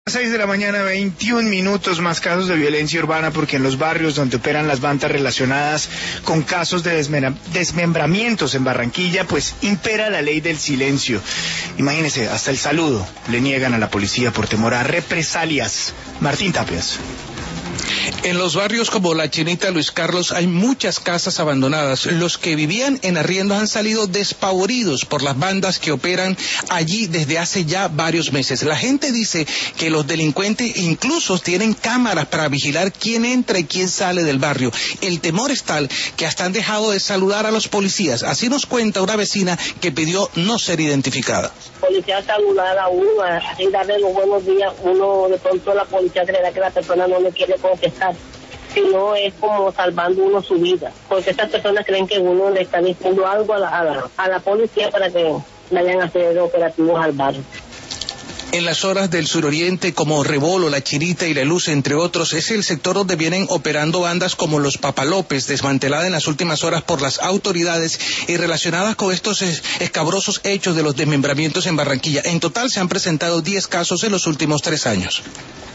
6 de la mañana, 21 minutos. Más casos de violencia urbana, porque en los barrios donde operan las bandas relacionadas con casos de desmembramientos en Barranquilla, pues impera la ley del silencio. Imagínese, hasta el saludo le niegan a la policía por temor a represalias. Martín Tapias. En los barrios como La Chinita, Luis Carlos, hay muchas casas abandonadas. Los que vivían en arriendos han salido despavoridos por las bandas que operan allí desde hace ya varios meses. La gente dice que los delincuentes incluso tienen cámaras para vigilar quién entra y quién sale del barrio. El temor es tal que hasta han dejado de saludar a los policías. Así nos cuenta una vecina que pidió no ser identificada. Policía saludar a uno, así darle los buenos días, uno de pronto la policía creerá que la persona no le quiere contestar, sino es como salvando uno su vida, porque estas personas creen que uno le está diciendo algo a la policía para que vayan a hacer operativos al barrio. En las zonas del suroriente como Rebolo, La Chinita y La Luz, entre otros, es el sector donde vienen operando bandas como los Papalópez, desmantelada en las últimas horas por las autoridades y relacionadas con estos escabrosos hechos de los desmembramientos en Barranquilla. En total se han presentado 10 casos en los últimos 3 años.